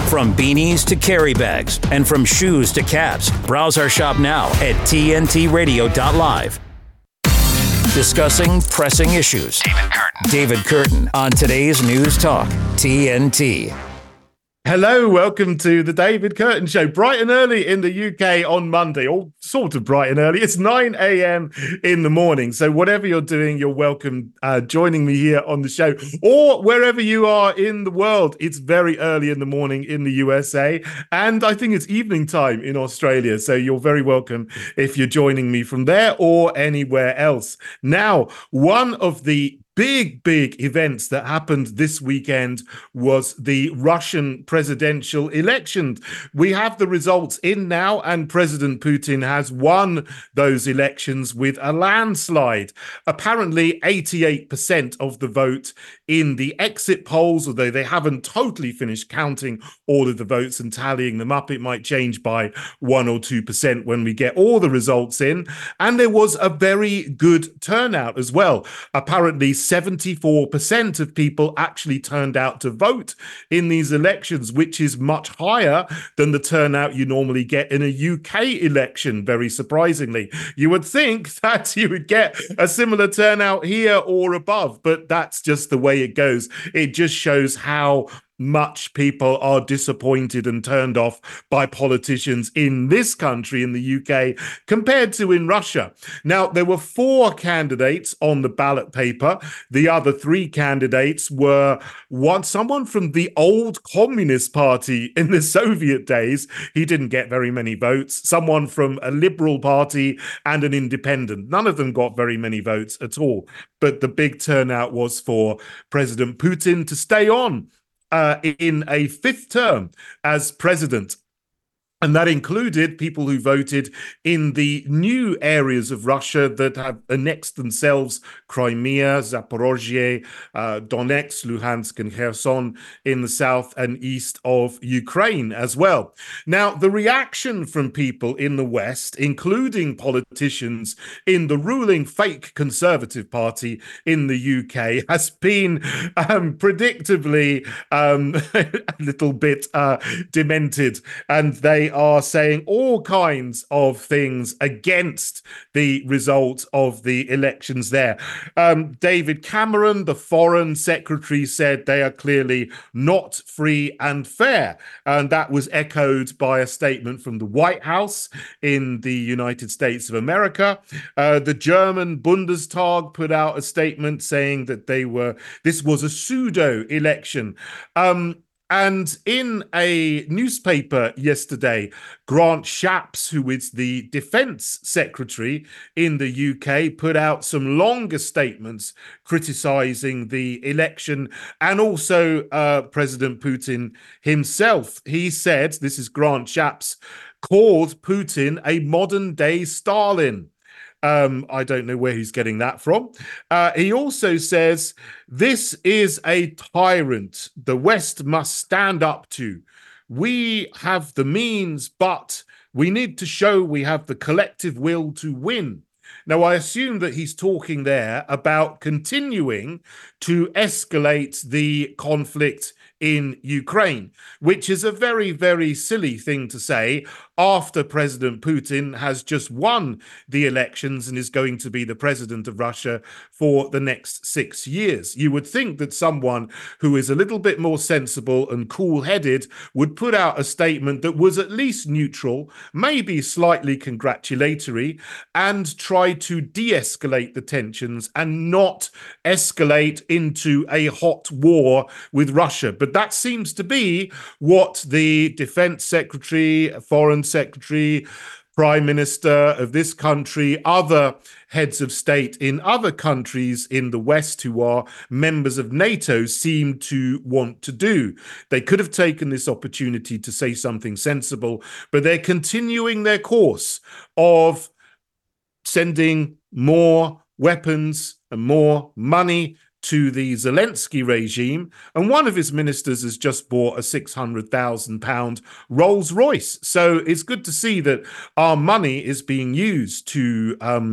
From beanies to carry bags and from shoes to caps, browse our shop now at tntradio.live. Discussing pressing issues. David Curtin on today's News Talk, TNT. Hello, welcome to the David Curtin Show. Bright and early in the UK on Monday, or sort of bright and early. It's 9 a.m. in the morning. So whatever you're doing, you're welcome joining me here on the show. Or wherever you are in the world, it's very early in the morning in the USA. And I think it's evening time in Australia. So you're very welcome if you're joining me from there or anywhere else. Now, one of the big events that happened this weekend was the Russian presidential election. We have the results in now, and President Putin has won those elections with a landslide. Apparently 88% of the vote in the exit polls, although they haven't totally finished counting all of the votes and tallying them up. It might change by 1 or 2% when we get all the results in. And there was a very good turnout as well. Apparently 74% of people actually turned out to vote in these elections, which is much higher than the turnout you normally get in a UK election, very surprisingly. You would think that you would get a similar turnout here or above, but that's just the way it goes. It just shows how much people are disappointed and turned off by politicians in this country, in the UK, compared to in Russia. Now, there were 4 candidates on the ballot paper. The other 3 candidates were someone from the old Communist Party in the Soviet days. He didn't get very many votes. Someone from a Liberal Party and an independent. None of them got very many votes at all. But the big turnout was for President Putin to stay on in a 5th term as president. And that included people who voted in the new areas of Russia that have annexed themselves: Crimea, Zaporozhye, Donetsk, Luhansk, and Kherson in the south and east of Ukraine as well. Now, the reaction from people in the West, including politicians in the ruling fake Conservative Party in the UK, has been predictably a little bit demented, and they are saying all kinds of things against the result of the elections there. David Cameron, the Foreign Secretary, said they are clearly not free and fair. And that was echoed by a statement from the White House in the United States of America. The German Bundestag put out a statement saying that this was a pseudo election. And in a newspaper yesterday, Grant Shapps, who is the Defence Secretary in the UK, put out some longer statements criticising the election and also President Putin himself. He said, this is Grant Shapps, called Putin a modern-day Stalin. I don't know where he's getting that from. He also says, this is a tyrant the West must stand up to. We have the means, but we need to show we have the collective will to win. Now, I assume that he's talking there about continuing to escalate the conflict in Ukraine, which is a very, very silly thing to say after President Putin has just won the elections and is going to be the president of Russia for the next 6 years. You would think that someone who is a little bit more sensible and cool-headed would put out a statement that was at least neutral, maybe slightly congratulatory, and try to de-escalate the tensions and not escalate into a hot war with Russia. But that seems to be what the Defense Secretary, Foreign Secretary, Prime Minister of this country, other heads of state in other countries in the West who are members of NATO seem to want to do. They could have taken this opportunity to say something sensible, but they're continuing their course of sending more weapons and more money to the Zelensky regime, and one of his ministers has just bought a £600,000 Rolls Royce. So it's good to see that our money is being used to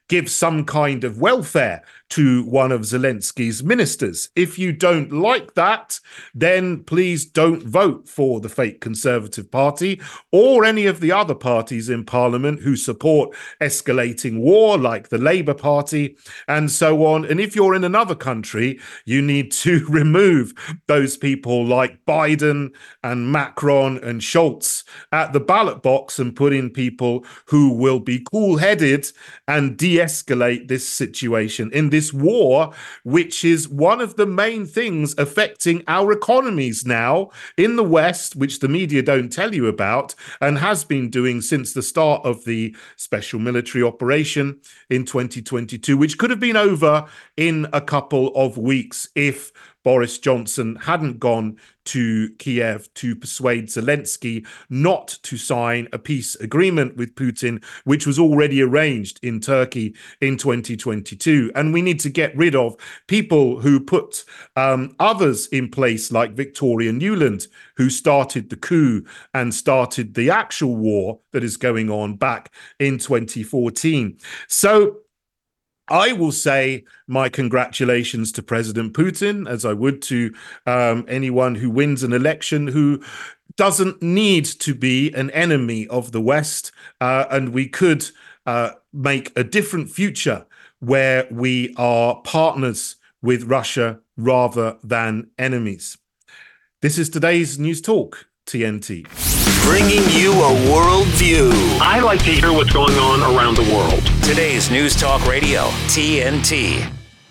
give some kind of welfare to one of Zelensky's ministers. If you don't like that, then please don't vote for the fake Conservative Party or any of the other parties in Parliament who support escalating war, like the Labour Party and so on. And if you're in another country, you need to remove those people like Biden and Macron and Scholz at the ballot box and put in people who will be cool-headed and de-escalate this situation in this war, which is one of the main things affecting our economies now in the West, which the media don't tell you about and has been doing since the start of the special military operation in 2022, which could have been over in a couple of weeks if Boris Johnson hadn't gone to Kiev to persuade Zelensky not to sign a peace agreement with Putin, which was already arranged in Turkey in 2022. And we need to get rid of people who put others in place, like Victoria Nuland, who started the coup and started the actual war that is going on back in 2014. So I will say my congratulations to President Putin, as I would to anyone who wins an election who doesn't need to be an enemy of the West. And we could make a different future where we are partners with Russia rather than enemies. This is today's News Talk, TNT. Bringing you a world view. I like to hear what's going on around the world. Today's News Talk Radio, TNT.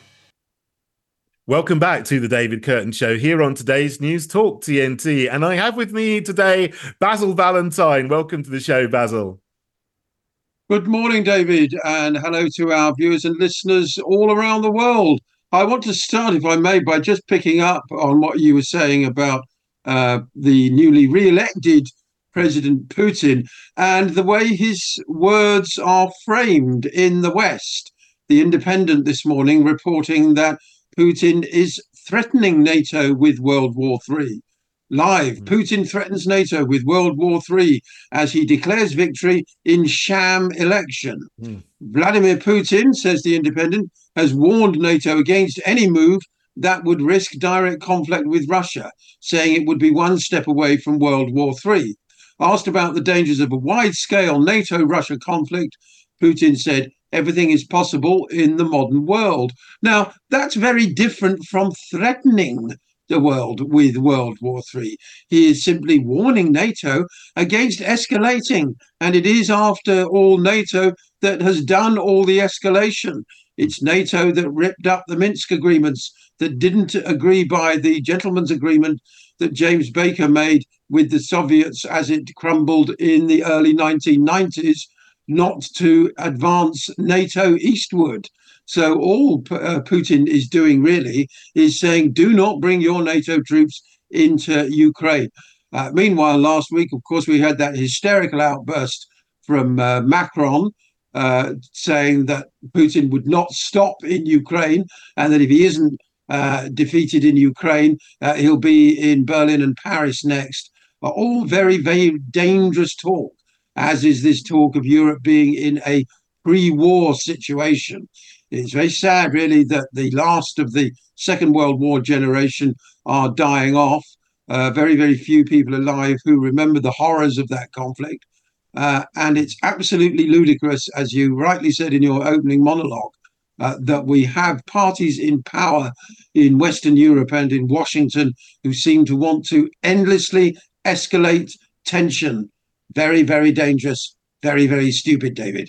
Welcome back to the David Curtin Show here on today's News Talk, TNT. And I have with me today Basil Valentine. Welcome to the show, Basil. Good morning, David, and hello to our viewers and listeners all around the world. I want to start, if I may, by just picking up on what you were saying about the newly re-elected President Putin and the way his words are framed in the West. The Independent this morning reporting that Putin is threatening NATO with World War III. Live, Putin threatens NATO with World War III as he declares victory in sham election. Vladimir Putin, says The Independent, has warned NATO against any move that would risk direct conflict with Russia, saying it would be one step away from World War III. Asked about the dangers of a wide-scale NATO-Russia conflict, Putin said, everything is possible in the modern world. Now, that's very different from threatening the world with World War III. He is simply warning NATO against escalating. And it is, after all, NATO that has done all the escalation. It's NATO that ripped up the Minsk agreements, that didn't agree by the gentleman's agreement that James Baker made with the Soviets as it crumbled in the early 1990s, not to advance NATO eastward. So all Putin is doing really is saying, do not bring your NATO troops into Ukraine. Meanwhile, last week, of course, we had that hysterical outburst from Macron saying that Putin would not stop in Ukraine and that if he isn't defeated in Ukraine, he'll be in Berlin and Paris next. All very, very dangerous talk, as is this talk of Europe being in a pre-war situation. It's very sad, really, that the last of the Second World War generation are dying off. Very, very few people alive who remember the horrors of that conflict. And it's absolutely ludicrous, as you rightly said in your opening monologue, that we have parties in power in Western Europe and in Washington who seem to want to endlessly escalate tension. Very, very dangerous, very, very stupid, David.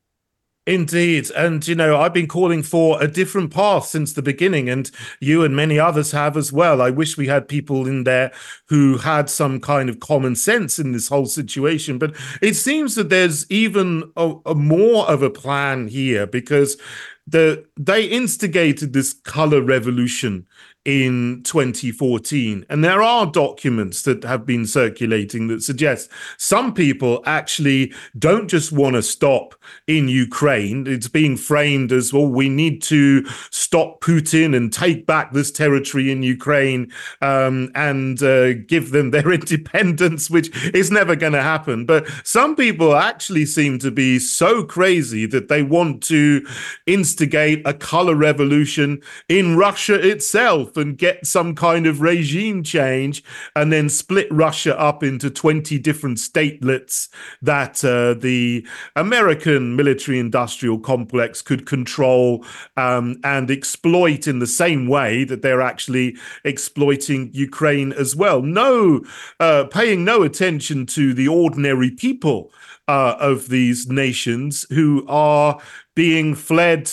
Indeed. And, you know, I've been calling for a different path since the beginning, and you and many others have as well. I wish we had people in there who had some kind of common sense in this whole situation. But it seems that there's even a more of a plan here, because they instigated this color revolution in 2014. And there are documents that have been circulating that suggest some people actually don't just want to stop in Ukraine. It's being framed as, well, we need to stop Putin and take back this territory in Ukraine and give them their independence, which is never going to happen. But some people actually seem to be so crazy that they want to instigate a color revolution in Russia itself and get some kind of regime change and then split Russia up into 20 different statelets that the American military-industrial complex could control and exploit in the same way that they're actually exploiting Ukraine as well. Paying no attention to the ordinary people of these nations who are being fed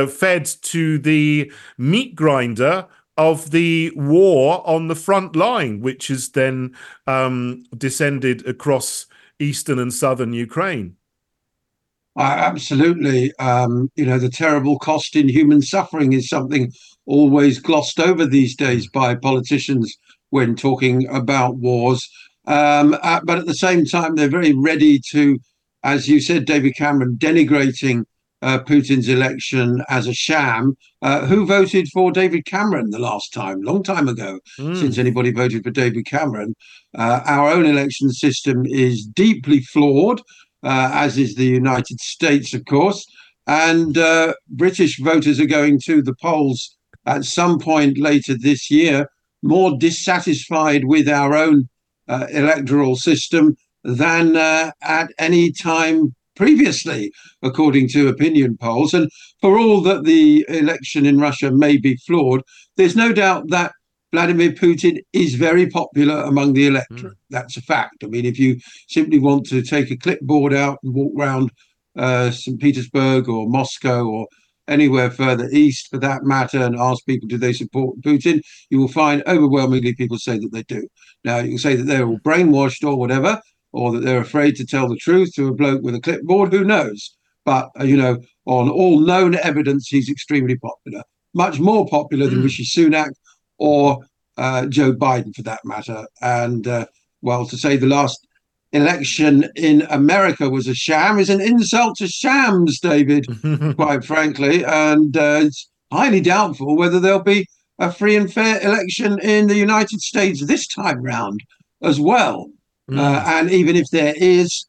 to the meat grinder of the war on the front line, which has then descended across eastern and southern Ukraine. Absolutely. The terrible cost in human suffering is something always glossed over these days by politicians when talking about wars. But at the same time, they're very ready to, as you said, David Cameron, denigrating Putin's election as a sham. Who voted for David Cameron the last time? Long time ago, since anybody voted for David Cameron. Our own election system is deeply flawed, as is the United States, of course. And British voters are going to the polls at some point later this year, more dissatisfied with our own electoral system than at any time previously, according to opinion polls. And for all that the election in Russia may be flawed, there's no doubt that Vladimir Putin is very popular among the electorate. That's a fact. I mean, if you simply want to take a clipboard out and walk around St. Petersburg or Moscow or anywhere further east for that matter and ask people, do they support Putin, you will find overwhelmingly people say that they do. Now, you can say that they're all brainwashed or whatever, or that they're afraid to tell the truth to a bloke with a clipboard, who knows? But, on all known evidence, he's extremely popular, much more popular than Rishi Sunak or Joe Biden, for that matter. And, to say the last election in America was a sham is an insult to shams, David, quite frankly. And it's highly doubtful whether there'll be a free and fair election in the United States this time round as well. And even if there is,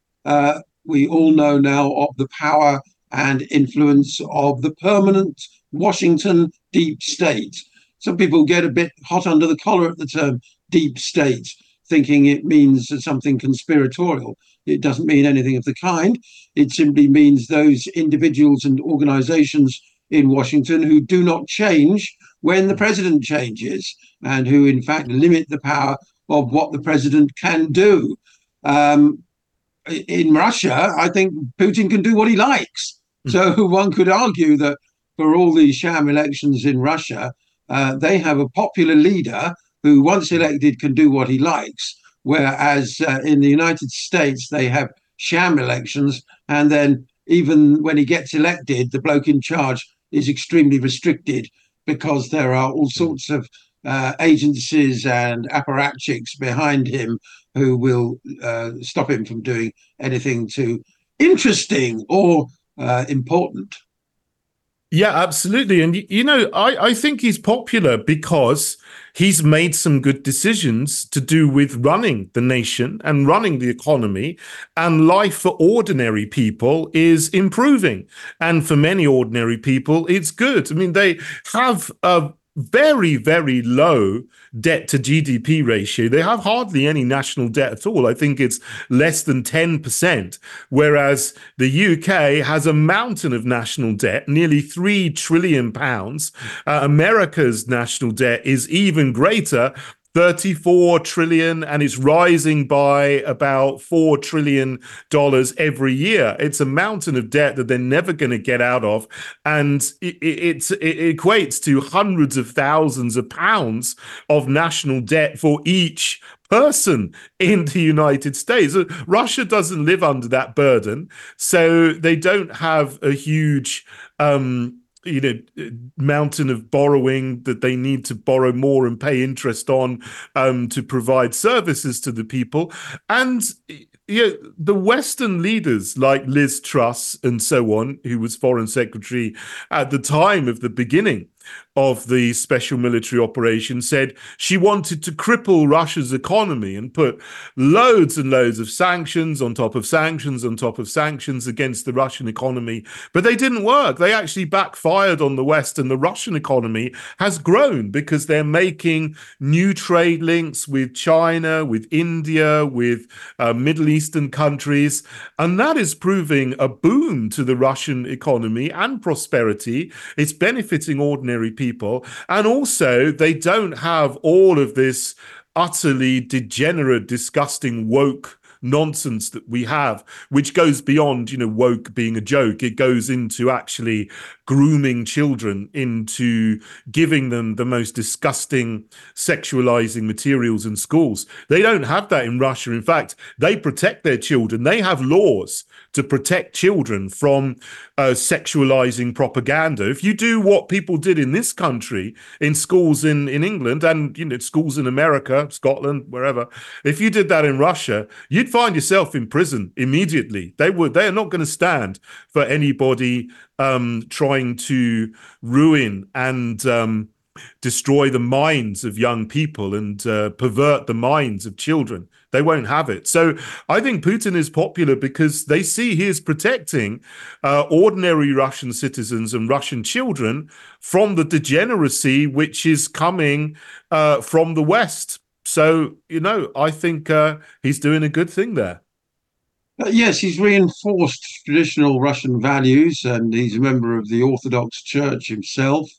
we all know now of the power and influence of the permanent Washington deep state. Some people get a bit hot under the collar at the term deep state, thinking it means something conspiratorial. It doesn't mean anything of the kind. It simply means those individuals and organizations in Washington who do not change when the president changes, and who in fact limit the power of what the president can do. In Russia, I think Putin can do what he likes. So one could argue that for all these sham elections in Russia, they have a popular leader who, once elected, can do what he likes. Whereas in the United States, they have sham elections. And then even when he gets elected, the bloke in charge is extremely restricted because there are all sorts of agencies and apparatchiks behind him who will stop him from doing anything too interesting or important. Yeah, absolutely. And, I think he's popular because he's made some good decisions to do with running the nation and running the economy, and life for ordinary people is improving. And for many ordinary people, it's good. I mean, they have a very, very low debt to GDP ratio. They have hardly any national debt at all. I think it's less than 10%, whereas the UK has a mountain of national debt, nearly £3 trillion. America's national debt is even greater, 34 trillion, and it's rising by about $4 trillion every year. It's a mountain of debt that they're never going to get out of. And it equates to hundreds of thousands of pounds of national debt for each person in the United States. Russia doesn't live under that burden, so they don't have a huge mountain of borrowing that they need to borrow more and pay interest on to provide services to the people. And the Western leaders like Liz Truss and so on, who was foreign secretary at the time of the beginning of the special military operation, said she wanted to cripple Russia's economy and put loads and loads of sanctions on top of sanctions on top of sanctions against the Russian economy. But they didn't work. They actually backfired on the West, and the Russian economy has grown because they're making new trade links with China, with India, with Middle Eastern countries. And that is proving a boon to the Russian economy and prosperity. It's benefiting ordinary people. And also, they don't have all of this utterly degenerate, disgusting, woke nonsense that we have, which goes beyond, woke being a joke. It goes into actually grooming children, into giving them the most disgusting sexualizing materials in schools. They don't have that in Russia. In fact, they protect their children. They have laws to protect children from sexualizing propaganda. If you do what people did in this country, in schools in England and schools in America, Scotland, wherever, if you did that in Russia, you'd find yourself in prison immediately. They are not going to stand for anybody trying to ruin and destroy the minds of young people and pervert the minds of children. They won't have it. So I think Putin is popular because they see he is protecting ordinary Russian citizens and Russian children from the degeneracy which is coming from the West. So, I think he's doing a good thing there. Yes, he's reinforced traditional Russian values, and he's a member of the Orthodox Church himself.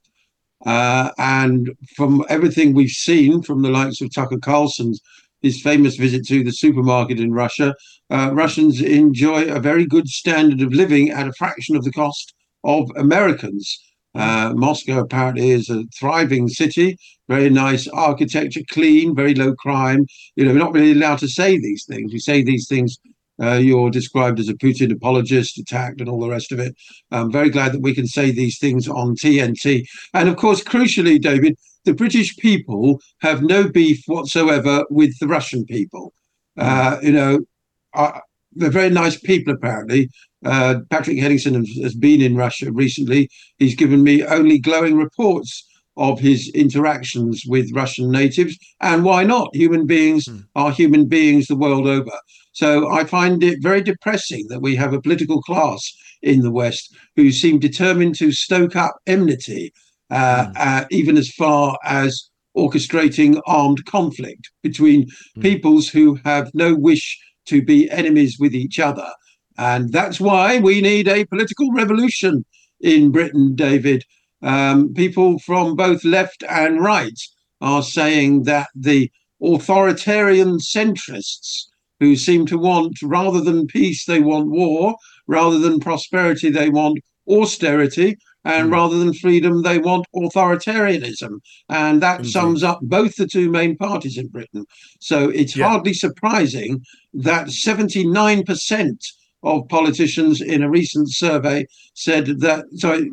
And from everything we've seen from the likes of Tucker Carlson's, his famous visit to the supermarket in Russia, Russians enjoy a very good standard of living at a fraction of the cost of Americans. Moscow apparently is a thriving city, very nice architecture, clean, very low crime. We're not really allowed to say these things. We say these things, you're described as a Putin apologist, attacked, and all the rest of it. I'm very glad that we can say these things on TNT. And of course, crucially, David, the British people have no beef whatsoever with the Russian people. They're very nice people, apparently. Patrick Henningsen has been in Russia recently. He's given me only glowing reports of his interactions with Russian natives. And why not? Human beings are human beings the world over. So I find it very depressing that we have a political class in the West who seem determined to stoke up enmity, even as far as orchestrating armed conflict between peoples who have no wish to be enemies with each other. And that's why we need a political revolution in Britain, David. People from both left and right are saying that the authoritarian centrists who seem to want, rather than peace, they want war, rather than prosperity, they want austerity, and rather than freedom, they want authoritarianism. And that sums up both the two main parties in Britain. So it's hardly surprising that 79% of politicians in a recent survey said that,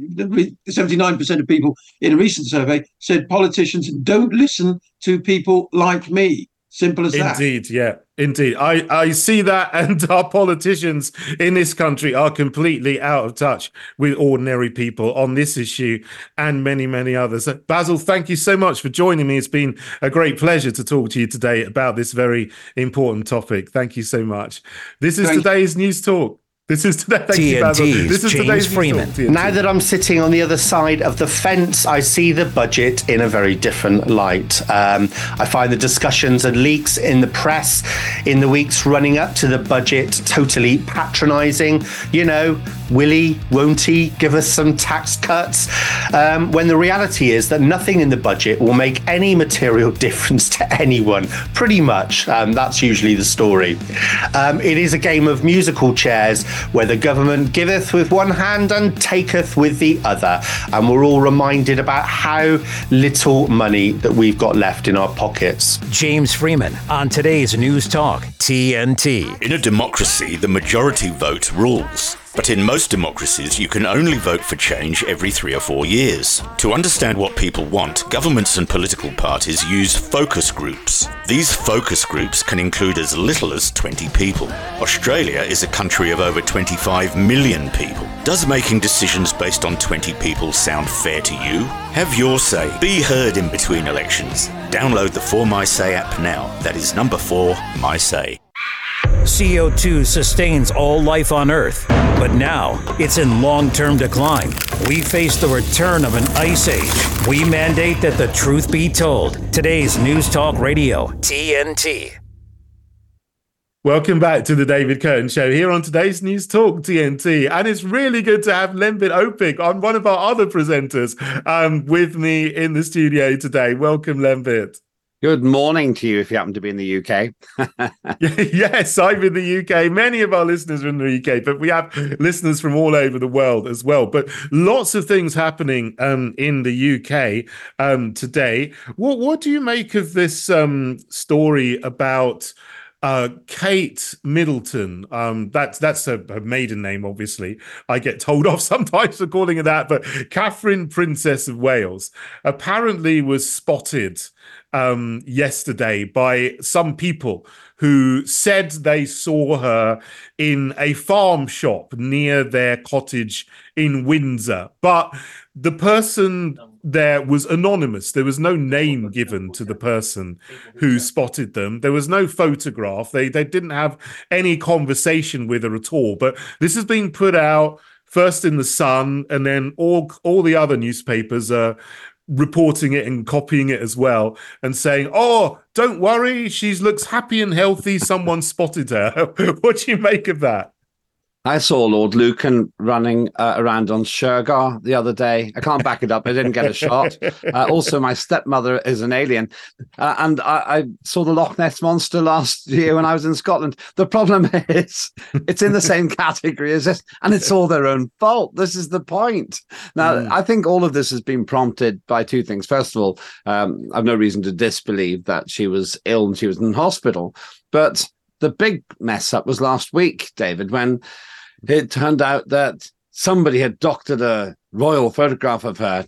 79% of people in a recent survey said politicians don't listen to people like me. Simple as that. Indeed, yeah. Indeed. I see that, and our politicians in this country are completely out of touch with ordinary people on this issue and many, many others. Basil, thank you so much for joining me. It's been a great pleasure to talk to you today about this very important topic. Thank you so much. This is today's News Talk. This is today. Thank you, Basil. This is James Freeman. Now that I'm sitting on the other side of the fence, I see the budget in a very different light. I find the discussions and leaks in the press in the weeks running up to the budget totally patronising. Will he, won't he give us some tax cuts? When the reality is that nothing in the budget will make any material difference to anyone. Pretty much, that's usually the story. It is a game of musical chairs, where the government giveth with one hand and taketh with the other. And we're all reminded about how little money that we've got left in our pockets. James Freeman on today's News Talk, TNT. In a democracy, the majority vote rules. But in most democracies, you can only vote for change every 3 or 4 years. To understand what people want, governments and political parties use focus groups. These focus groups can include as little as 20 people. Australia is a country of over 25 million people. Does making decisions based on 20 people sound fair to you? Have your say. Be heard in between elections. Download the 4MySay app now. That is number 4, MySay. CO2 sustains all life on Earth, but now it's in long-term decline. We face the return of an ice age. We mandate that the truth be told. Today's News Talk Radio, TNT. Welcome back to the David Curtin Show here on today's News Talk TNT. And it's really good to have Lembit Opik on, one of our other presenters, with me in the studio today. Welcome, Lembit. Good morning to you if you happen to be in the UK. Yes, I'm in the UK. Many of our listeners are in the UK, but we have listeners from all over the world as well. But lots of things happening in the UK today. What do you make of this story about Kate Middleton? That's her maiden name, obviously. I get told off sometimes for calling her that, but Catherine, Princess of Wales, apparently was spotted yesterday by some people who said they saw her in a farm shop near their cottage in Windsor. But the person there was anonymous. There was no name given to the person who spotted them. There was no photograph. They didn't have any conversation with her at all. But this has been put out first in The Sun, and then all the other newspapers are reporting it and copying it as well and saying, oh, don't worry, she looks happy and healthy. Someone spotted her. What do you make of that? I saw Lord Lucan running around on Shergar the other day. I can't back it up. I didn't get a shot. Also, my stepmother is an alien. And I saw the Loch Ness Monster last year when I was in Scotland. The problem is it's in the same category as this, and it's all their own fault. This is the point. Now, I think all of this has been prompted by two things. First of all, I've no reason to disbelieve that she was ill and she was in hospital. But the big mess up was last week, David, when it turned out that somebody had doctored a royal photograph of her.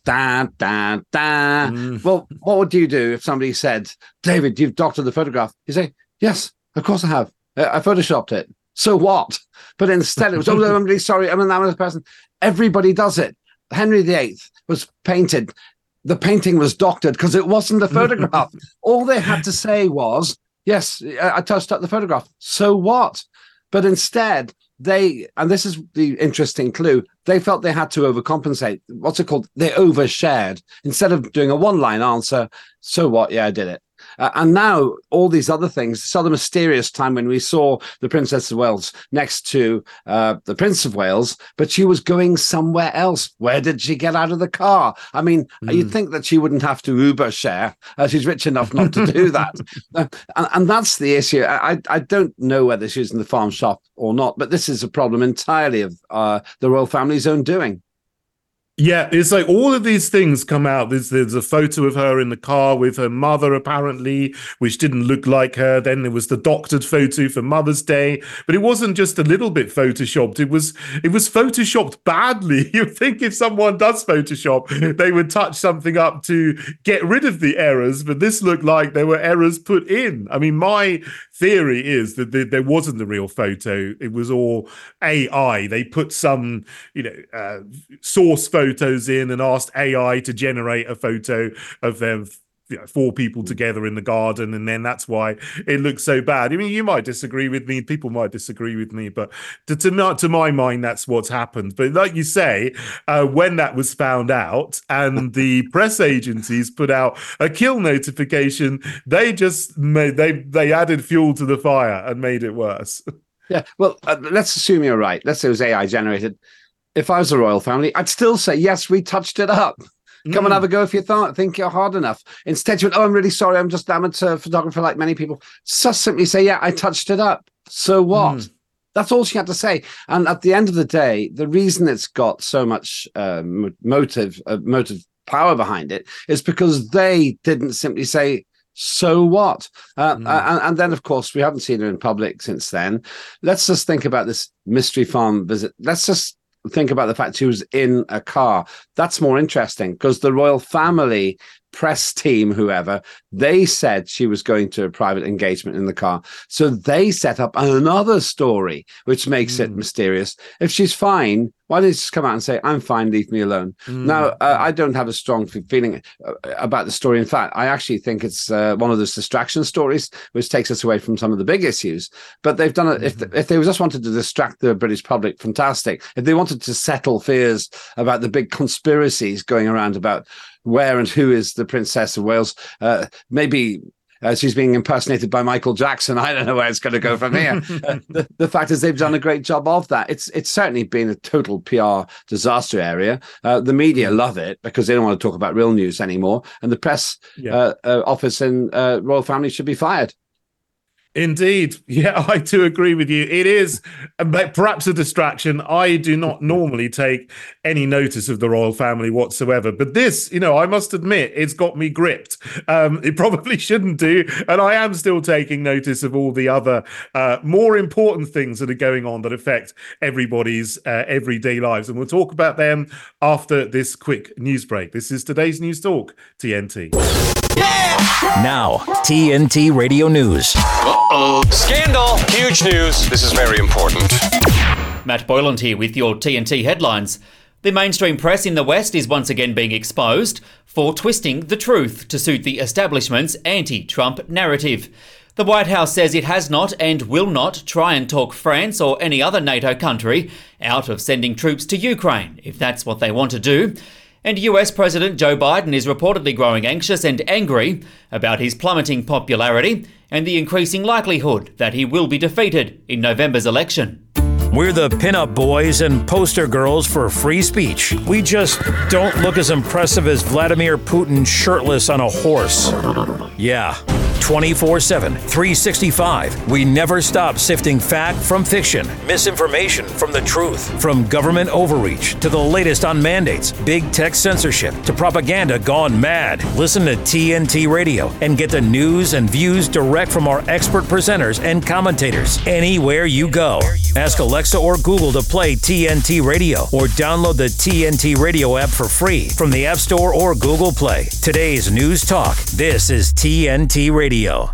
Well, what would you do if somebody said, David, you've doctored the photograph? You say, yes, of course I have. I photoshopped it. So what? But instead it was, oh, I'm really sorry. I'm an amateur person. Everybody does it. Henry VIII was painted. The painting was doctored because it wasn't a photograph. All they had to say was, yes, I touched up the photograph. So what? But instead, and this is the interesting clue, they felt they had to overcompensate. What's it called? They overshared. Instead of doing a one-line answer, so what? Yeah, I did it. And now all these other things, saw the mysterious time when we saw the Princess of Wales next to the Prince of Wales, but she was going somewhere else. Where did she get out of the car? I mean, you'd think that she wouldn't have to Uber share. She's rich enough not to do that. And that's the issue. I don't know whether she's in the farm shop or not, but this is a problem entirely of the royal family's own doing. Yeah, it's like all of these things come out. There's a photo of her in the car with her mother, apparently, which didn't look like her. Then there was the doctored photo for Mother's Day. But it wasn't just a little bit photoshopped. It was photoshopped badly. You'd think if someone does Photoshop, they would touch something up to get rid of the errors. But this looked like there were errors put in. I mean, my theory is that there wasn't the real photo. It was all AI. They put some, source photos in and asked AI to generate a photo of them, 4 people together in the garden, and then that's why it looks so bad. I mean, you might disagree with me, people might disagree with me, but to my mind, that's what's happened. But like you say, when that was found out and the press agencies put out a kill notification, they just they added fuel to the fire and made it worse. Yeah, well, let's assume you're right. Let's say it was AI generated. If I was a royal family, I'd still say, yes, we touched it up. Come and have a go if you think you're hard enough. Instead, you went, oh, I'm really sorry. I'm just an amateur photographer like many people. Just simply say, yeah, I touched it up. So what? That's all she had to say. And at the end of the day, the reason it's got so much motive power behind it is because they didn't simply say, So what? And then, of course, we haven't seen her in public since then. Let's just think about this mystery farm visit. Let's just think about the fact she was in a car. That's more interesting because the royal family press team, whoever, they said she was going to a private engagement in the car. So they set up another story, which makes it mysterious. If she's fine, why did she just come out and say, I'm fine, leave me alone? Now, I don't have a strong feeling about the story. In fact, I actually think it's one of those distraction stories, which takes us away from some of the big issues. But they've done it. If they just wanted to distract the British public, fantastic. If they wanted to settle fears about the big conspiracies going around about where and who is the Princess of Wales, maybe she's being impersonated by Michael Jackson. I don't know where it's going to go from here. The fact is they've done a great job of that. It's certainly been a total PR disaster area. The media love it because they don't want to talk about real news anymore. And the press office in royal family should be fired. Indeed. Yeah, I do agree with you. It is perhaps a distraction. I do not normally take any notice of the royal family whatsoever. But this, I must admit, it's got me gripped. It probably shouldn't do. And I am still taking notice of all the other more important things that are going on that affect everybody's everyday lives. And we'll talk about them after this quick news break. This is today's News Talk, TNT. Now, TNT Radio News. Uh-oh. Scandal. Huge news. This is very important. Matt Boyland here with your TNT headlines. The mainstream press in the West is once again being exposed for twisting the truth to suit the establishment's anti-Trump narrative. The White House says it has not and will not try and talk France or any other NATO country out of sending troops to Ukraine, if that's what they want to do. And US President Joe Biden is reportedly growing anxious and angry about his plummeting popularity and the increasing likelihood that he will be defeated in November's election. We're the pinup boys and poster girls for free speech. We just don't look as impressive as Vladimir Putin shirtless on a horse. Yeah. 24/7, 365. We never stop sifting fact from fiction, misinformation from the truth, from government overreach to the latest on mandates, big tech censorship to propaganda gone mad. Listen to TNT Radio and get the news and views direct from our expert presenters and commentators anywhere you go. Ask Alexa or Google to play TNT Radio or download the TNT Radio app for free from the App Store or Google Play. Today's News Talk. This is TNT Radio.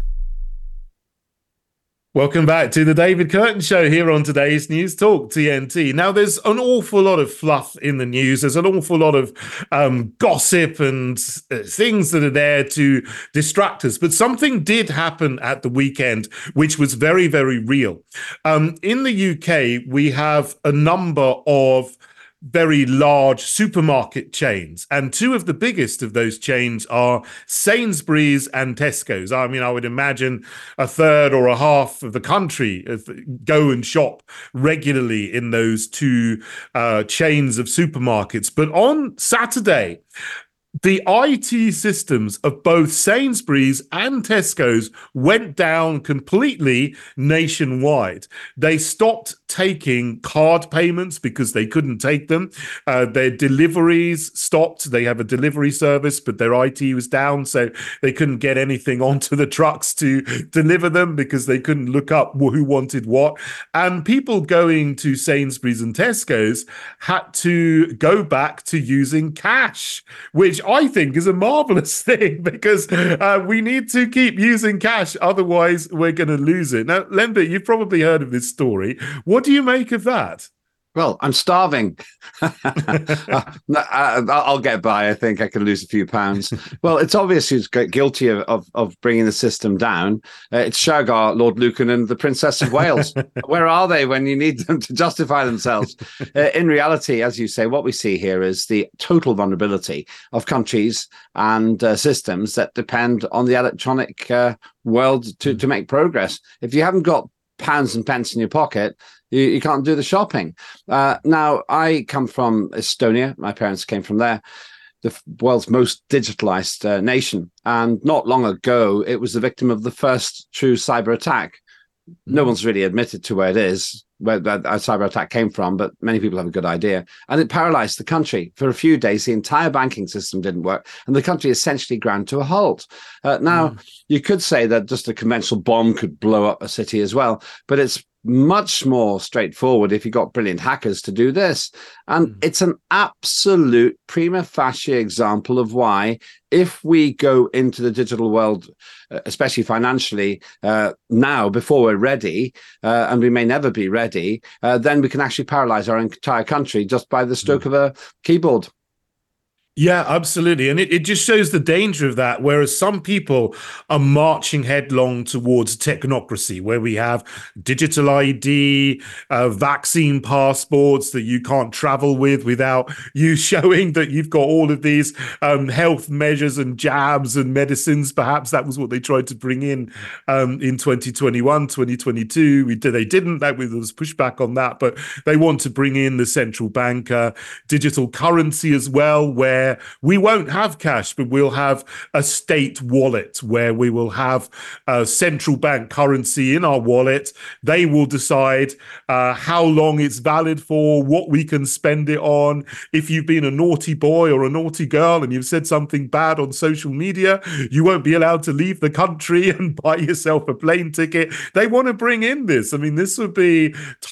Welcome back to the David Curtin Show here on today's News Talk TNT. Now, there's an awful lot of fluff in the news. There's an awful lot of gossip and things that are there to distract us. But something did happen at the weekend, which was very, very real. In the UK, we have a number of very large supermarket chains, and two of the biggest of those chains are Sainsbury's and Tesco's. I mean, I would imagine a third or a half of the country go and shop regularly in those two chains of supermarkets. But on Saturday, the IT systems of both Sainsbury's and Tesco's went down completely nationwide. They stopped taking card payments because they couldn't take them. Their deliveries stopped. They have a delivery service, but their IT was down, so they couldn't get anything onto the trucks to deliver them because they couldn't look up who wanted what. And people going to Sainsbury's and Tesco's had to go back to using cash, which I think is a marvelous thing because we need to keep using cash. Otherwise, we're going to lose it. Now, Lembit, you've probably heard of this story. What do you make of that? Well, I'm starving. I'll get by. I think I can lose a few pounds. Well, it's obvious who's guilty of bringing the system down. It's Shergar, Lord Lucan, and the Princess of Wales. Where are they when you need them to justify themselves? In reality, as you say, what we see here is the total vulnerability of countries and systems that depend on the electronic world to make progress. If you haven't got pounds and pence in your pocket, you can't do the shopping. Now, I come from Estonia. My parents came from there, the world's most digitalized nation. And not long ago, it was the victim of the first true cyber attack. No one's really admitted to where it is, where that cyber attack came from, but many people have a good idea. And it paralyzed the country. For a few days, the entire banking system didn't work, and the country essentially ground to a halt. Now, you could say that just a conventional bomb could blow up a city as well, but it's much more straightforward if you got brilliant hackers to do this. And it's an absolute prima facie example of why, if we go into the digital world, especially financially, now, before we're ready, and we may never be ready, then we can actually paralyze our entire country just by the stroke of a keyboard. Yeah, absolutely. And it just shows the danger of that. Whereas some people are marching headlong towards technocracy, where we have digital ID, vaccine passports that you can't travel with without you showing that you've got all of these health measures and jabs and medicines. Perhaps that was what they tried to bring in 2021, 2022. They didn't. There was pushback on that. But they want to bring in the central bank digital currency as well, where we won't have cash, but we'll have a state wallet where we will have a central bank currency in our wallet. They will decide how long it's valid for, what we can spend it on. If you've been a naughty boy or a naughty girl and you've said something bad on social media, you won't be allowed to leave the country and buy yourself a plane ticket. They want to bring in this. I mean, this would be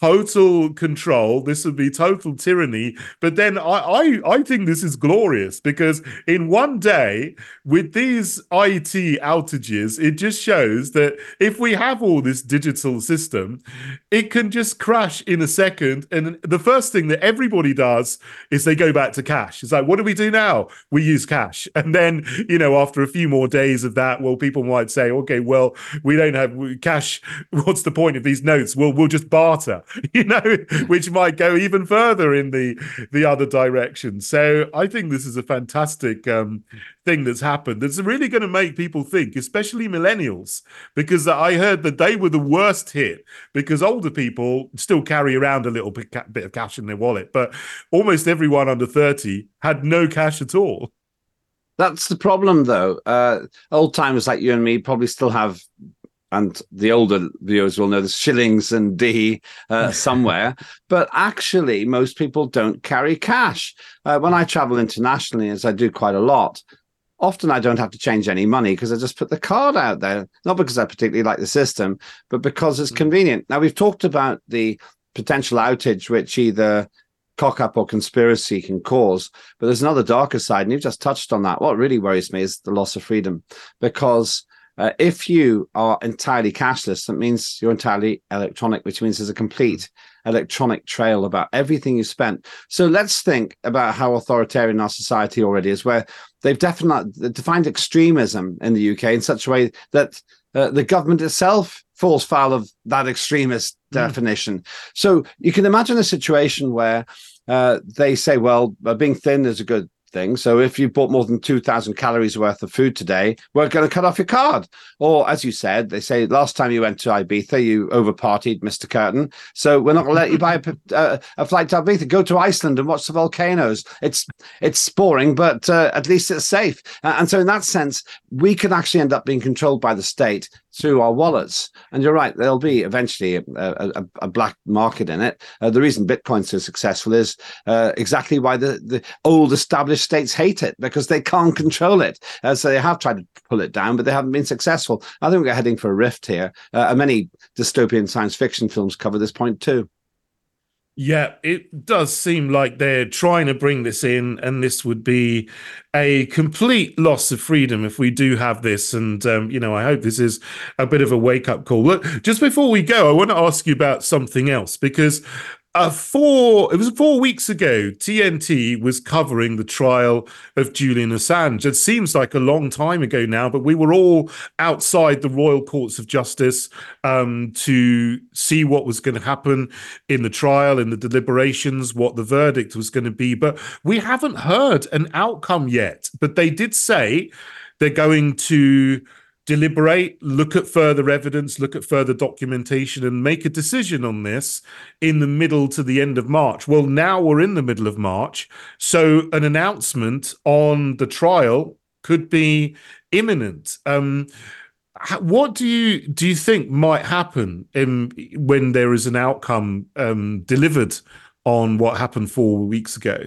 total control. This would be total tyranny. But then I think this is glorious, because in one day, with these IT outages, it just shows that if we have all this digital system, it can just crash in a second. And the first thing that everybody does is they go back to cash. It's like, what do we do now? We use cash. And then, after a few more days of that, well, people might say, okay, well, we don't have cash. What's the point of these notes? We'll just barter, which might go even further in the other direction. So I think this is a fantastic thing that's happened that's really going to make people think, especially millennials, because I heard that they were the worst hit, because older people still carry around a little bit of cash in their wallet, but almost everyone under 30 had no cash at all. That's the problem, though. Old timers like you and me probably still have, and the older viewers will know, the shillings and D somewhere. But actually, most people don't carry cash. When I travel internationally, as I do quite a lot, often I don't have to change any money because I just put the card out there. Not because I particularly like the system, but because it's convenient. Now, we've talked about the potential outage, which either cock-up or conspiracy can cause. But there's another darker side, and you've just touched on that. What really worries me is the loss of freedom, because if you are entirely cashless, that means you're entirely electronic, which means there's a complete electronic trail about everything you spent. So let's think about how authoritarian our society already is, where they've definitely defined extremism in the UK in such a way that the government itself falls foul of that extremist definition. So you can imagine a situation where they say, well, being thin is a good thing. So if you bought more than 2,000 calories worth of food today, we're going to cut off your card. Or as you said, they say last time you went to Ibiza, you overpartied, Mr. Curtin. So we're not going to let you buy a flight to Ibiza. Go to Iceland and watch the volcanoes. It's boring, but at least it's safe. And so in that sense, we can actually end up being controlled by the state through our wallets. And you're right, there'll be eventually a black market in it. The reason Bitcoin's so successful is exactly why the old established states hate it, because they can't control it. So they have tried to pull it down, but they haven't been successful. I think we're heading for a rift here. And many dystopian science fiction films cover this point too. Yeah, it does seem like they're trying to bring this in, and this would be a complete loss of freedom if we do have this. And, I hope this is a bit of a wake-up call. Look, just before we go, I want to ask you about something else, because it was 4 weeks ago, TNT was covering the trial of Julian Assange. It seems like a long time ago now, but we were all outside the Royal Courts of Justice to see what was going to happen in the trial, in the deliberations, what the verdict was going to be. But we haven't heard an outcome yet. But they did say they're going to deliberate, look at further evidence, look at further documentation, and make a decision on this in the middle to the end of March. Well, now we're in the middle of March, so an announcement on the trial could be imminent. what do you think might happen when there is an outcome delivered on what happened 4 weeks ago?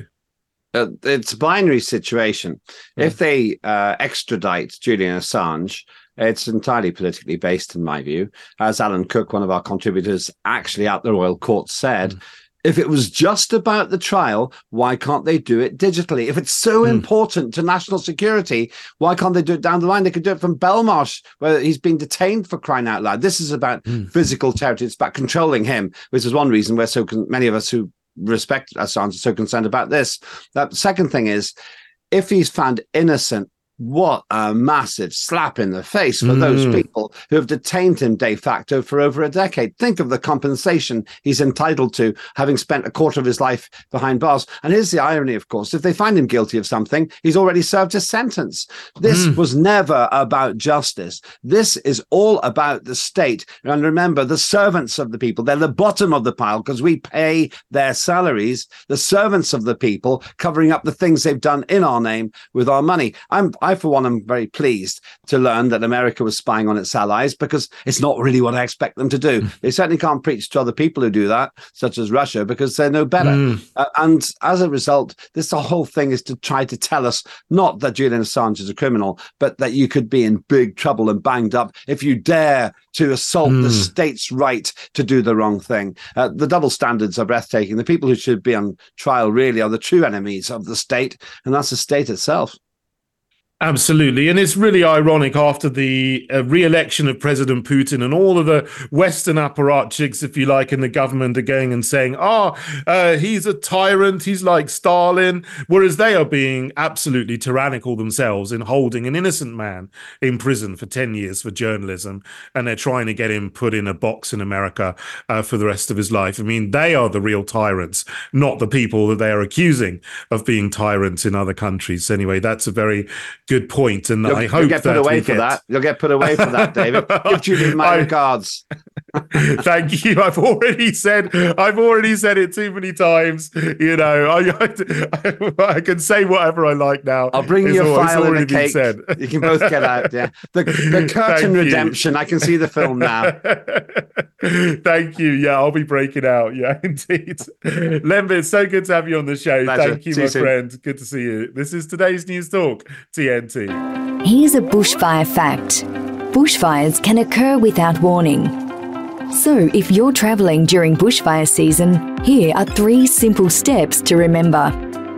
It's a binary situation. If they extradite Julian Assange, it's entirely politically based, in my view. As Alan Cook, one of our contributors, actually at the Royal Court said, if it was just about the trial, why can't they do it digitally? If it's so important to national security, why can't they do it down the line? They could do it from Belmarsh, where he's been detained, for crying out loud. This is about physical territory. It's about controlling him, which is one reason we're many of us who respect Assange are so concerned about this. The second thing is, if he's found innocent, what a massive slap in the face for those people who have detained him de facto for over a decade. Think of the compensation he's entitled to, having spent a quarter of his life behind bars. And here's the irony, of course. If they find him guilty of something, he's already served his sentence. This was never about justice. This is all about the state. And remember, the servants of the people, they're the bottom of the pile because we pay their salaries. The servants of the people, covering up the things they've done in our name with our money. I, for one, am very pleased to learn that America was spying on its allies, because it's not really what I expect them to do. They certainly can't preach to other people who do that, such as Russia, because they're no better. And as a result, this whole thing is to try to tell us not that Julian Assange is a criminal, but that you could be in big trouble and banged up if you dare to assault the state's right to do the wrong thing. The double standards are breathtaking. The people who should be on trial really are the true enemies of the state, and that's the state itself. Absolutely. And it's really ironic after the re-election of President Putin and all of the Western apparatchiks, if you like, in the government are going and saying, he's a tyrant, he's like Stalin, whereas they are being absolutely tyrannical themselves in holding an innocent man in prison for 10 years for journalism. And they're trying to get him put in a box in America for the rest of his life. I mean, they are the real tyrants, not the people that they are accusing of being tyrants in other countries. Anyway, that's a very good point, and I hope you'll get put away for that. You'll get put away for that, David. Give Julian my regards. Thank you. I've already said it too many times. You know, I can say whatever I like now. I'll bring you a file and a cake. You can both get out. Yeah, the curtain redemption. I can see the film now. Thank you. Yeah, I'll be breaking out. Yeah, indeed. Lembit, it's so good to have you on the show. Pleasure. Thank you, my friend. Good to see you. This is today's News Talk, TNT. Here's a bushfire fact. Bushfires can occur without warning. So if you're travelling during bushfire season, here are 3 simple steps to remember.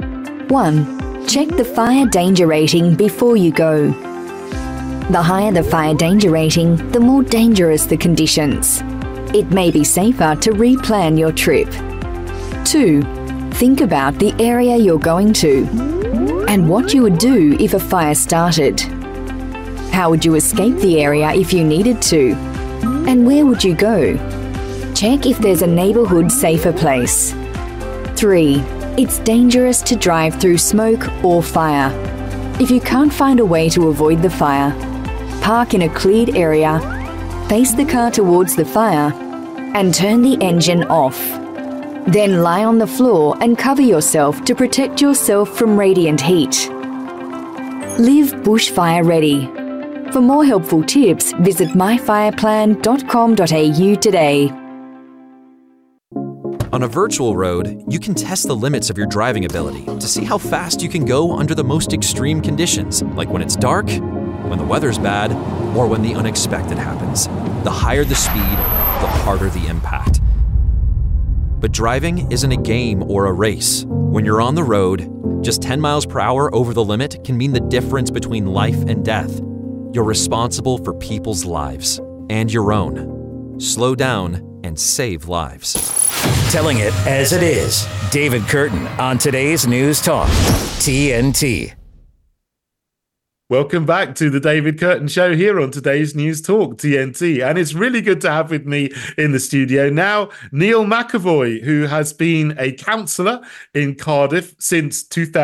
1. Check the fire danger rating before you go. The higher the fire danger rating, the more dangerous the conditions. It may be safer to replan your trip. 2. Think about the area you're going to and what you would do if a fire started. How would you escape the area if you needed to? And where would you go? Check if there's a neighbourhood safer place. 3. It's dangerous to drive through smoke or fire. If you can't find a way to avoid the fire, park in a cleared area, face the car towards the fire, and turn the engine off. Then lie on the floor and cover yourself to protect yourself from radiant heat. Live bushfire ready. For more helpful tips, visit myfireplan.com.au today. On a virtual road, you can test the limits of your driving ability to see how fast you can go under the most extreme conditions, like when it's dark, when the weather's bad, or when the unexpected happens. The higher the speed, the harder the impact. But driving isn't a game or a race. When you're on the road, just 10 miles per hour over the limit can mean the difference between life and death. You're responsible for people's lives and your own. Slow down and save lives. Telling it as it is. David Curtin on today's News Talk, TNT. Welcome back to the David Curtin Show here on today's News Talk, TNT. And it's really good to have with me in the studio now Neil McAvoy, who has been a councillor in Cardiff since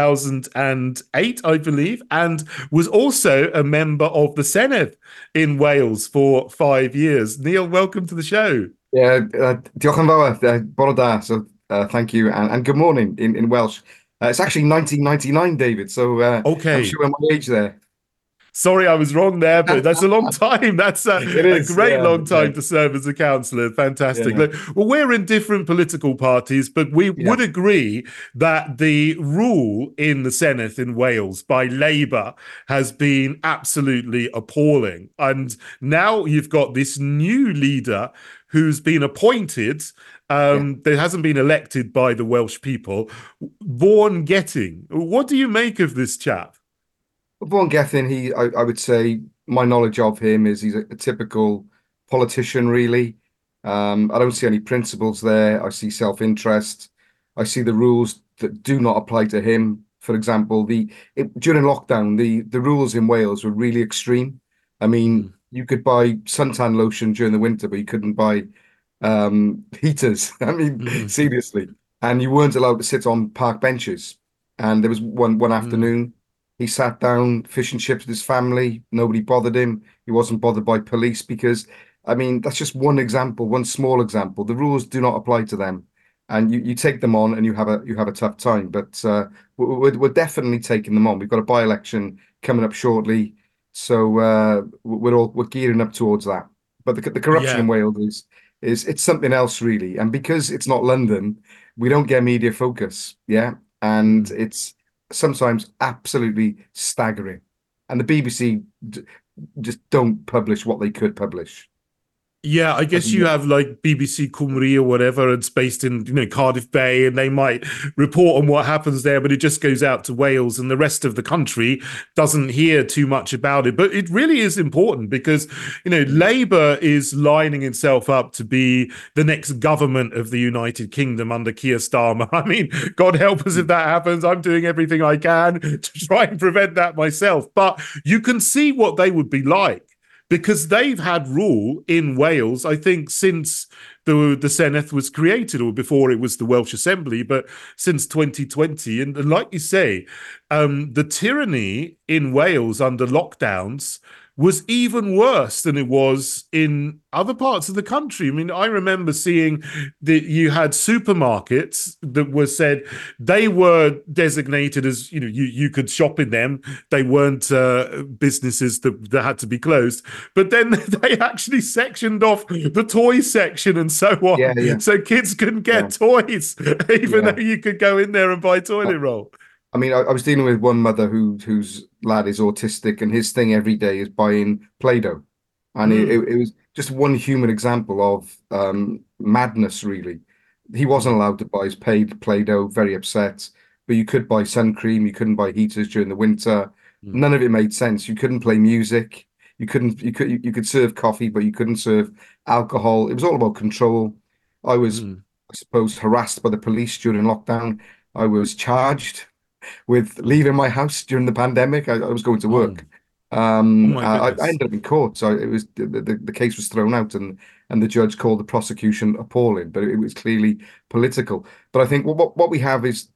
2008, I believe, and was also a member of the Senedd in Wales for 5 years. Neil, welcome to the show. Yeah, diolch yn fawr, bore da, so thank you, and good morning in Welsh. It's actually 1999, David, so okay. I'm showing my age there. Sorry, I was wrong there, but that's a long time. That's a great long time to serve as a councillor. Fantastic. Yeah. Look, well, we're in different political parties, but we would agree that the rule in the Senedd in Wales by Labour has been absolutely appalling. And now you've got this new leader who's been appointed, that hasn't been elected by the Welsh people, Vaughan Gething. What do you make of this chap? Vaughan Gething, I would say my knowledge of him is he's a typical politician, really. I don't see any principles there. I see self-interest. I see the rules that do not apply to him. For example, during lockdown, the rules in Wales were really extreme. I mean, you could buy suntan lotion during the winter, but you couldn't buy heaters. I mean, seriously. And you weren't allowed to sit on park benches. And there was one afternoon, he sat down, fish and chips with his family. Nobody bothered him. He wasn't bothered by police because, I mean, that's just one example, one small example. The rules do not apply to them, and you take them on, and you have a tough time. But we're definitely taking them on. We've got a by-election coming up shortly, so we're gearing up towards that. But the corruption in Wales is it's something else, really, and because it's not London, we don't get media focus. And it's sometimes absolutely staggering, and the BBC just don't publish what they could publish. Yeah, I guess you have like BBC Cymru or whatever. It's based in, Cardiff Bay, and they might report on what happens there, but it just goes out to Wales, and the rest of the country doesn't hear too much about it. But it really is important because, Labour is lining itself up to be the next government of the United Kingdom under Keir Starmer. I mean, God help us if that happens. I'm doing everything I can to try and prevent that myself. But you can see what they would be like, because they've had rule in Wales, I think, since the Senedd was created, or before it was the Welsh Assembly, but since 2020. And like you say, the tyranny in Wales under lockdowns was even worse than it was in other parts of the country. I mean, I remember seeing that you had supermarkets that were said they were designated as, you could shop in them. They weren't businesses that had to be closed. But then they actually sectioned off the toy section and so on. So kids couldn't get toys, even though you could go in there and buy toilet roll. I mean, I was dealing with one mother whose lad is autistic, and his thing every day is buying Play-Doh. And it was just one human example of madness, really. He wasn't allowed to buy his paid Play-Doh, very upset. But you could buy sun cream, you couldn't buy heaters during the winter. None of it made sense. You couldn't play music. You could serve coffee, but you couldn't serve alcohol. It was all about control. I was, I suppose, harassed by the police during lockdown. I was charged with leaving my house during the pandemic. I was going to work. I ended up in court, so it was the case was thrown out, and the judge called the prosecution appalling. But it was clearly political. But I think what we have is,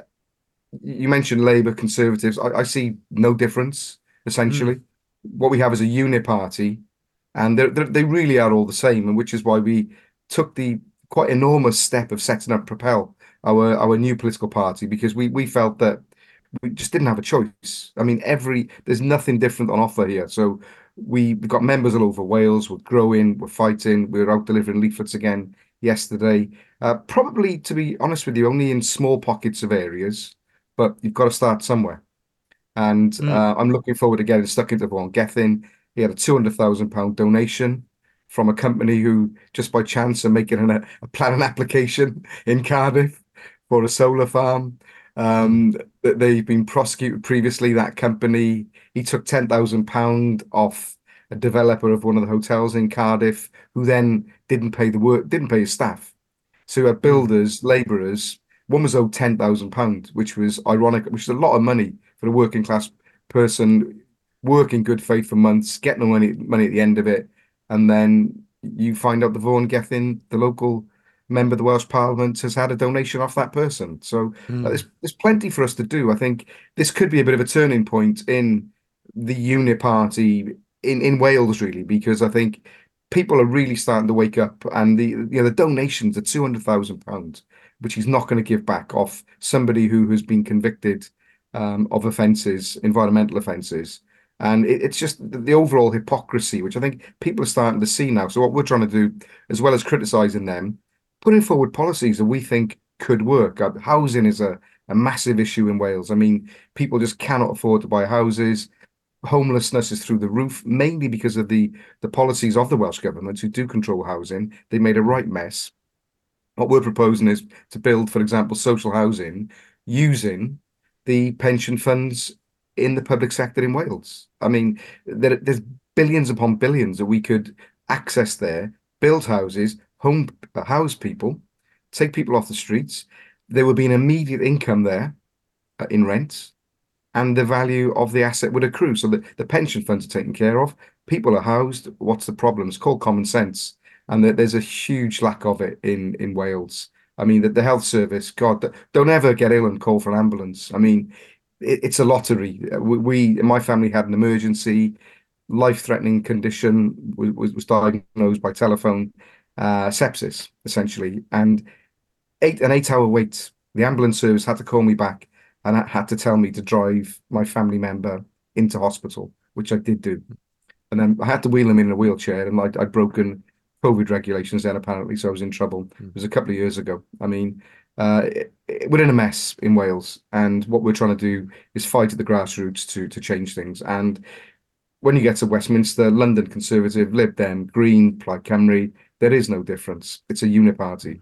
you mentioned Labour, Conservatives. I see no difference essentially. What we have is a unit party, and they really are all the same, and which is why we took the quite enormous step of setting up Propel, our new political party, because we felt that we just didn't have a choice. I mean, there's nothing different on offer here. So we've got members all over Wales. We're growing, we're fighting, we're out delivering leaflets again yesterday. Probably, to be honest with you, only in small pockets of areas, but you've got to start somewhere. And I'm looking forward to getting stuck into Vaughan Gething. He had a £200,000 donation from a company who, just by chance, are making a planning application in Cardiff for a solar farm. They've been prosecuted previously, that company. He took £10,000 off a developer of one of the hotels in Cardiff, who then didn't pay his staff. So you had builders, labourers. One was owed £10,000, which was ironic, which is a lot of money for a working class person, working good faith for months, getting no money at the end of it. And then you find out the Vaughan Gething, the local member of the Welsh Parliament, has had a donation off that person. So there's plenty for us to do. I think this could be a bit of a turning point in the unit party in Wales, really, because I think people are really starting to wake up, and the donations are £200,000, which he's not going to give back, off somebody who has been convicted of offences, environmental offences. And it's just the overall hypocrisy, which I think people are starting to see now. So what we're trying to do, as well as criticising them, putting forward policies that we think could work. Housing is a massive issue in Wales. I mean, people just cannot afford to buy houses. Homelessness is through the roof, mainly because of the policies of the Welsh Government who do control housing. They made a right mess. What we're proposing is to build, for example, social housing using the pension funds in the public sector in Wales. I mean, there's billions upon billions that we could access there, build houses, house people, take people off the streets. There would be an immediate income there in rents, and the value of the asset would accrue. So the pension funds are taken care of. People are housed. What's the problem? It's called common sense. And there's a huge lack of it in Wales. I mean, the health service, God, don't ever get ill and call for an ambulance. I mean, it's a lottery. We in my family had an emergency, life-threatening condition, was diagnosed by telephone, sepsis, essentially. And an 8-hour wait. The ambulance service had to call me back and had to tell me to drive my family member into hospital, which I did do. And then I had to wheel him in a wheelchair, and I'd broken COVID regulations then, apparently, so I was in trouble. It was a couple of years ago. I mean, we're in a mess in Wales, and what we're trying to do is fight at the grassroots to change things. And when you get to Westminster, London Conservative, Lib Dem, Green, Plaid Cymru, there is no difference. It's a uniparty.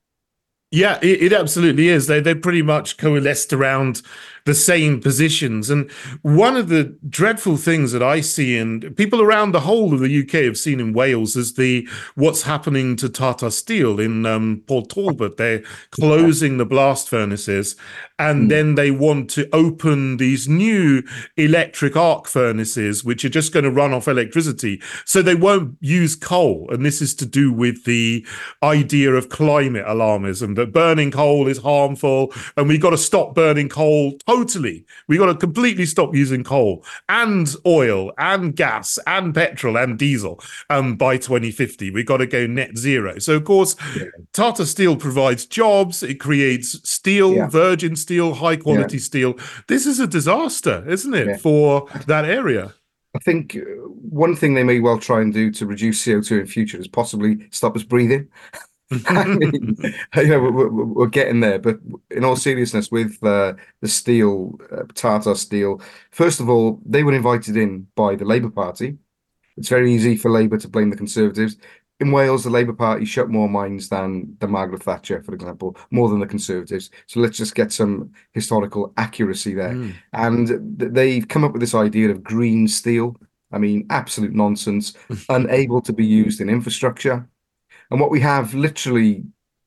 Yeah, it absolutely is. They pretty much coalesced around the same positions. And one of the dreadful things that I see, and people around the whole of the UK have seen in Wales, is what's happening to Tata Steel in Port Talbot. They're closing the blast furnaces, and then they want to open these new electric arc furnaces, which are just going to run off electricity. So they won't use coal. And this is to do with the idea of climate alarmism, that burning coal is harmful, and we've got to stop burning coal totally. We've got to completely stop using coal and oil and gas and petrol and diesel by 2050. We've got to go net zero. So, of course, Tata Steel provides jobs. It creates steel, virgin steel, high quality steel. This is a disaster, isn't it, for that area? I think one thing they may well try and do to reduce CO2 in future is possibly stop us breathing. I mean, we're getting there, but in all seriousness, with the steel, Tata Steel, first of all, they were invited in by the Labour Party. It's very easy for Labour to blame the Conservatives. In Wales, the Labour Party shut more minds than Margaret Thatcher, for example, more than the Conservatives. So let's just get some historical accuracy there. And they've come up with this idea of green steel. I mean, absolute nonsense, unable to be used in infrastructure. And what we have literally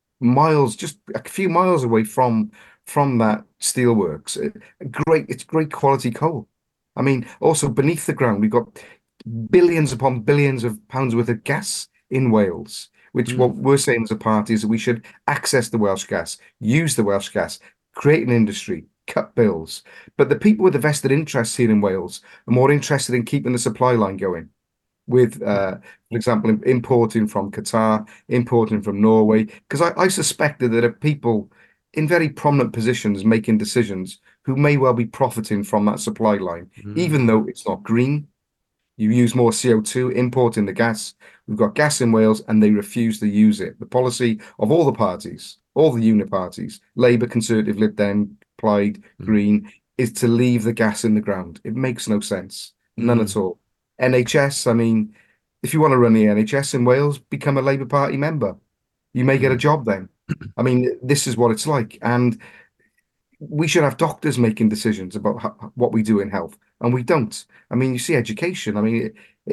just a few miles away from that steelworks, it's great quality coal. I mean, also beneath the ground, we've got billions upon billions of pounds worth of gas in Wales, which what we're saying as a party is that we should access the Welsh gas, use the Welsh gas, create an industry, cut bills. But the people with the vested interests here in Wales are more interested in keeping the supply line going, with, for example, importing from Qatar, importing from Norway, because I suspect that there are people in very prominent positions making decisions who may well be profiting from that supply line, even though it's not green. You use more CO2 importing the gas. We've got gas in Wales, and they refuse to use it. The policy of all the parties, all the uniparties, Labour, Conservative, Lib Dem, Plaid, Green, is to leave the gas in the ground. It makes no sense, none at all. NHS, I mean, if you want to run the NHS in Wales, become a Labour Party member. You may get a job then. I mean, this is what it's like. And we should have doctors making decisions about what we do in health, and we don't. I mean, you see education. I mean,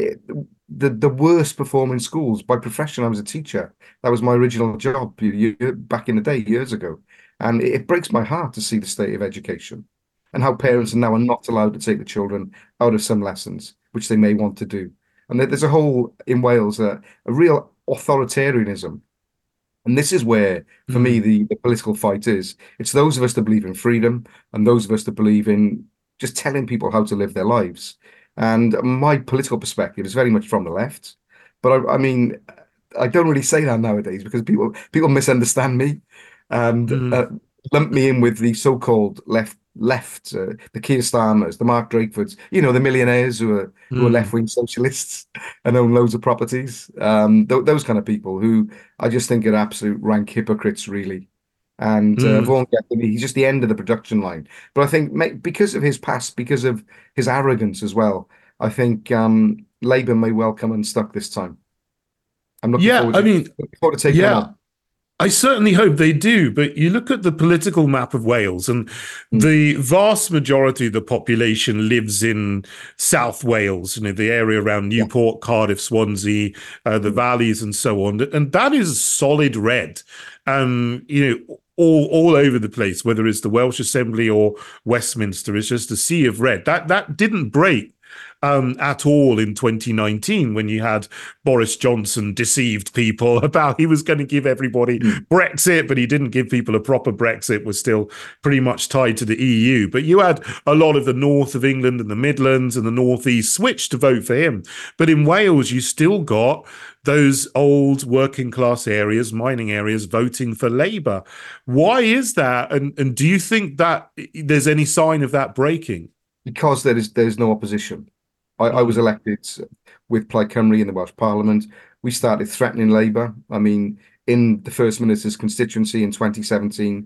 the worst performing schools. By profession, I was a teacher. That was my original job back in the day, years ago. And it breaks my heart to see the state of education and how parents now are not allowed to take the children out of some lessons, which they may want to do. And there's a whole, in Wales, a real authoritarianism. And this is where, for me, the political fight is. It's those of us that believe in freedom and those of us that believe in just telling people how to live their lives. And my political perspective is very much from the left. But I mean, I don't really say that nowadays because people misunderstand me and lump me in with the so-called left left, the Keir Starmers, the Mark Drakefords, the millionaires who are left-wing socialists and own loads of properties. Those kind of people who I just think are absolute rank hypocrites, really. And Vaughan Gething, he's just the end of the production line. But I think because of his past, because of his arrogance as well, I think Labour may well come unstuck this time. I'm looking forward to taking them on. I certainly hope they do, but you look at the political map of Wales and the vast majority of the population lives in South Wales, the area around Newport, Cardiff, Swansea, the valleys and so on. And that is solid red, all over the place, whether it's the Welsh Assembly or Westminster. It's just a sea of red. That didn't break at all in 2019 when you had Boris Johnson deceived people about he was going to give everybody Brexit, but he didn't give people a proper Brexit, was still pretty much tied to the EU. But you had a lot of the north of England and the Midlands and the northeast switch to vote for him. But in Wales, you still got those old working class areas, mining areas, voting for Labour. Why is that? And do you think that there's any sign of that breaking? Because there's no opposition. I was elected with Plaid Cymru in the Welsh Parliament. We started threatening Labour. I mean, in the First Minister's constituency in 2017,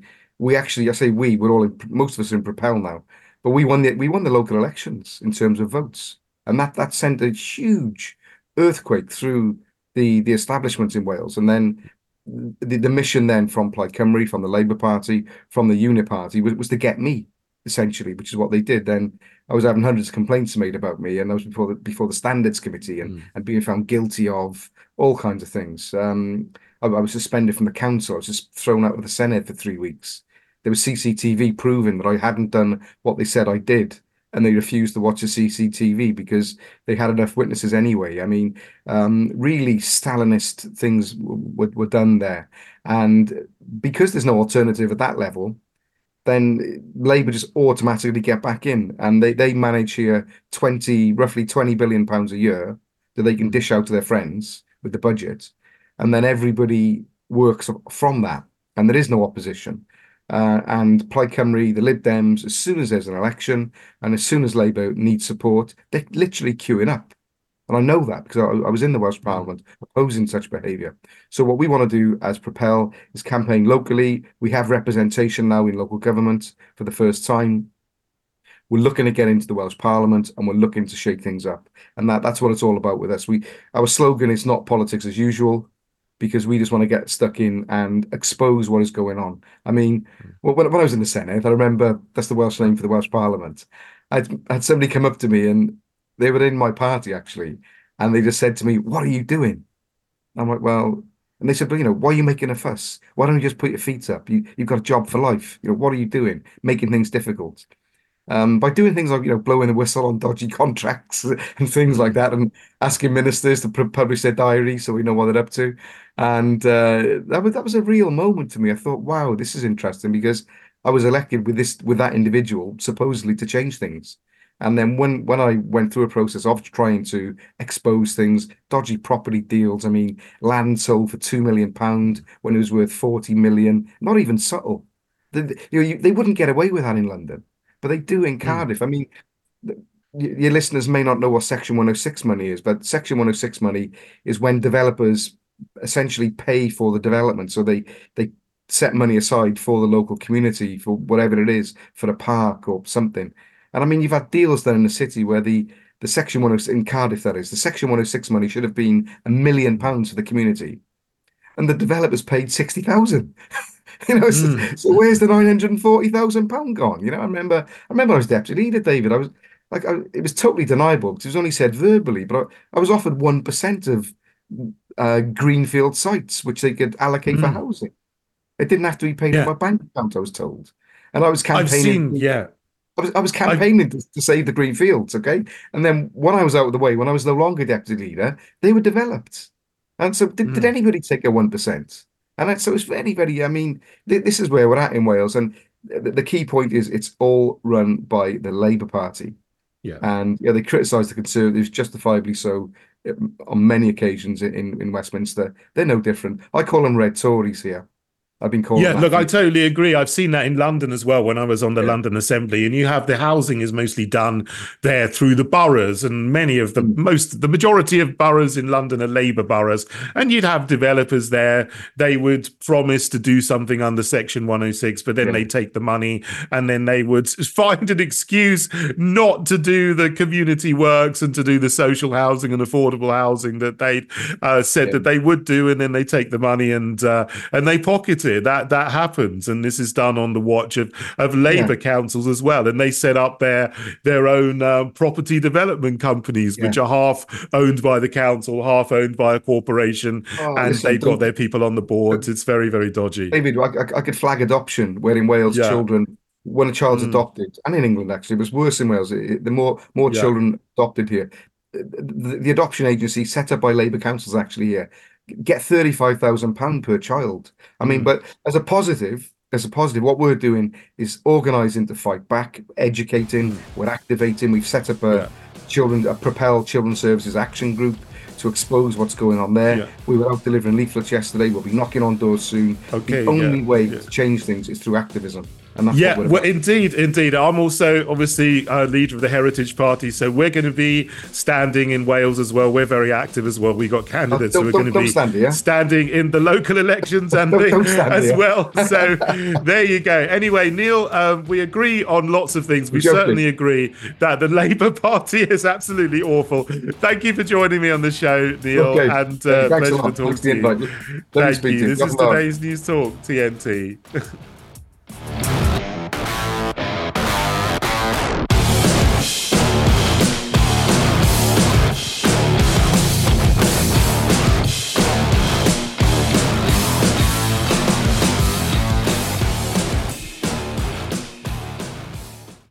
we're all most of us are in Propel now, but we won the local elections in terms of votes, and that sent a huge earthquake through the establishments in Wales. And then the mission then from Plaid Cymru, from the Labour Party, from the Unit Party was to get me, essentially, which is what they did. Then I was having hundreds of complaints made about me, and that was before the Standards Committee and being found guilty of all kinds of things. I was suspended from the council. I was just thrown out of the Senate for 3 weeks. There was CCTV proving that I hadn't done what they said I did, and they refused to watch the CCTV because they had enough witnesses anyway. I mean, really Stalinist things were done there. And because there's no alternative at that level, then Labour just automatically get back in, and they manage here roughly £20 billion a year that they can dish out to their friends with the budget, and then everybody works from that, and there is no opposition. And Plaid Cymru, the Lib Dems, as soon as there's an election and as soon as Labour needs support, they're literally queuing up. And I know that because I was in the Welsh Parliament opposing such behaviour. So what we want to do as Propel is campaign locally. We have representation now in local government for the first time. We're looking to get into the Welsh Parliament, and we're looking to shake things up. And that's what it's all about with us. Our slogan is not politics as usual, because we just want to get stuck in and expose what is going on. I mean, when I was in the Senate, I remember, that's the Welsh name for the Welsh Parliament, I had somebody come up to me, and they were in my party, actually, and they just said to me, "What are you doing?" I'm like, well, and they said, "But, why are you making a fuss? Why don't you just put your feet up? You've got a job for life. What are you doing? Making things difficult." By doing things like, blowing the whistle on dodgy contracts and things like that, and asking ministers to publish their diary so we know what they're up to. And that was a real moment to me. I thought, wow, this is interesting, because I was elected with that individual supposedly to change things. And then when I went through a process of trying to expose things, dodgy property deals, I mean, land sold for £2 million when it was worth 40 million, not even subtle. They wouldn't get away with that in London, but they do in Cardiff. I mean, your listeners may not know what Section 106 money is, but Section 106 money is when developers essentially pay for the development. So they set money aside for the local community, for whatever it is, for a park or something. And I mean, you've had deals done in the city where the Section 106, in Cardiff that is, the Section 106 money should have been £1 million for the community, and the developers paid 60,000. So where's the £940,000 gone? I remember I was deputy leader, David. I was like, it was totally deniable because it was only said verbally, but I was offered 1% of greenfield sites which they could allocate for housing. It didn't have to be paid for my bank account, I was told, and I was campaigning. I was campaigning to save the green fields, okay? And then when I was out of the way, when I was no longer deputy leader, they were developed. And so did anybody take a 1%? And so it's very, very, I mean, this is where we're at in Wales. And the key point is it's all run by the Labour Party. Yeah. And they criticise the Conservatives, justifiably so, on many occasions in Westminster. They're no different. I call them red Tories here. I've been called. Yeah, look, I totally agree. I've seen that in London as well when I was on the London Assembly, and you have the housing is mostly done there through the boroughs, and many of the majority of boroughs in London are Labour boroughs, and you'd have developers there. They would promise to do something under Section 106, but then they take the money, and then they would find an excuse not to do the community works and to do the social housing and affordable housing that they said that they would do, and then they take the money and they pocket it. That happens, and this is done on the watch of Labour councils as well, and they set up their own property development companies, which are half owned by the council, half owned by a corporation, and they've got their people on the boards. It's very, very dodgy. David, I could flag adoption, where in Wales children, when a child's adopted, and in England actually, it was worse in Wales. The more children adopted here, the adoption agency set up by Labour councils actually here get £35,000 per child. I mean, but as a positive, what we're doing is organising to fight back, educating, we're activating. We've set up a Propel Children's Services Action Group to expose what's going on there. Yeah. We were out delivering leaflets yesterday. We'll be knocking on doors soon. Okay, the only way to change things is through activism. And that's what well, indeed. I'm also obviously leader of the Heritage Party, so we're going to be standing in Wales as well. We're very active as well. We've got candidates who are going to be standing in the local elections and as well. So there you go. Anyway, Neil, we agree on lots of things. We certainly agree that the Labour Party is absolutely awful. Thank you for joining me on the show, Neil, and pleasure to talk to you. Thank you. This is today's News Talk, TNT.